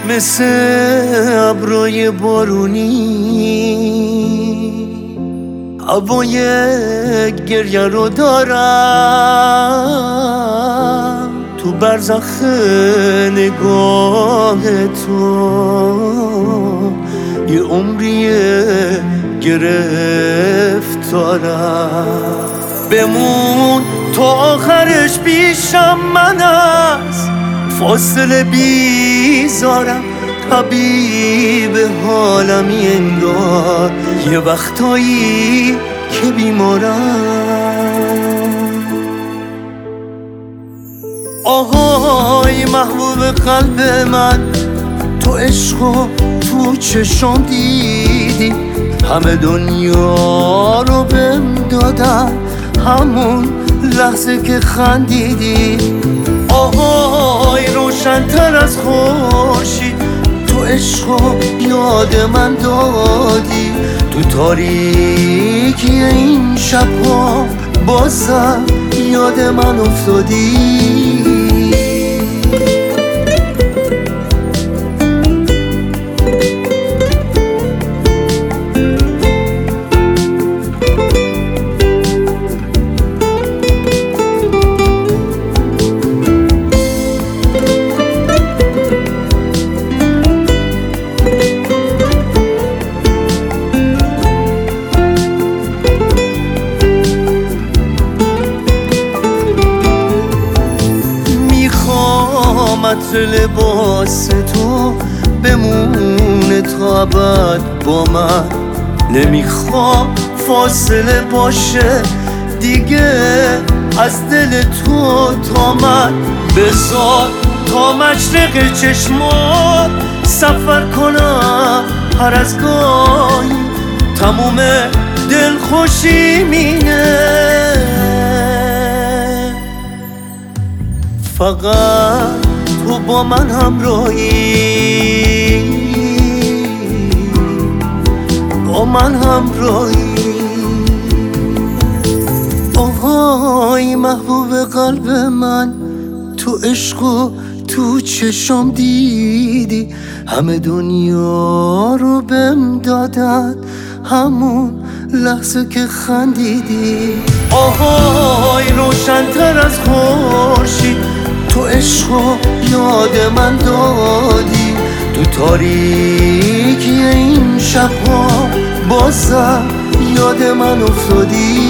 مثل ابرای بارونی هوای گریه رو دارم تو برزخ نگاه تو یه عمری گرفتارم بمون تا آخرش پیشم من از فاصله بیزارم طبیب حالمی انگار یه وقتایی که بیمارم آهای محبوب قلب من تو عشقو تو چشم دیدی همه دنیا رو بهم دادن همون لحظه که خندیدی آهای روشن‌تر از خورشید تو عشقو یاد من دادی تو تاریکی این شب‌ها بازم یاد من افتادی عطر لباس تو بمونه تا ابد با من نمیخوام فاصله باشه دیگه از دل تو تا من بذار تا مشرق چشمات سفر کنم هر از گاهی تموم دلخوشی مینه فقط تو با من همراهی با من همراهی آهای محبوب قلب من تو عشقو تو چشم دیدی همه دنیا رو بهم دادن همون لحظه که خندیدی آهای روشن‌تر از خورشید تو عشقو یاد من دادی تو تاریکی این شب‌ها بازم یاد من افتادی